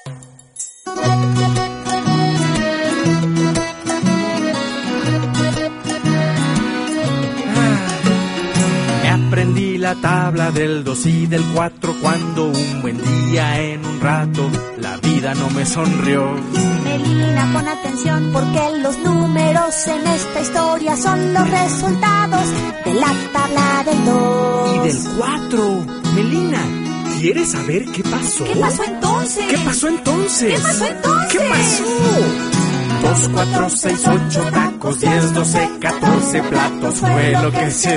Aprendí la tabla del 2 y del 4 cuando un buen día en un rato la vida no me sonrió. Melina, pon atención porque los números en esta historia son los resultados de la tabla del 2 y del 4. Melina, ¿quieres saber qué pasó? ¿Qué pasó entonces? ¿Qué pasó entonces? ¿Qué pasó entonces? ¿Qué pasó? 2, 4, 6, 8 tacos, 10, 12, 14 platos fue lo que se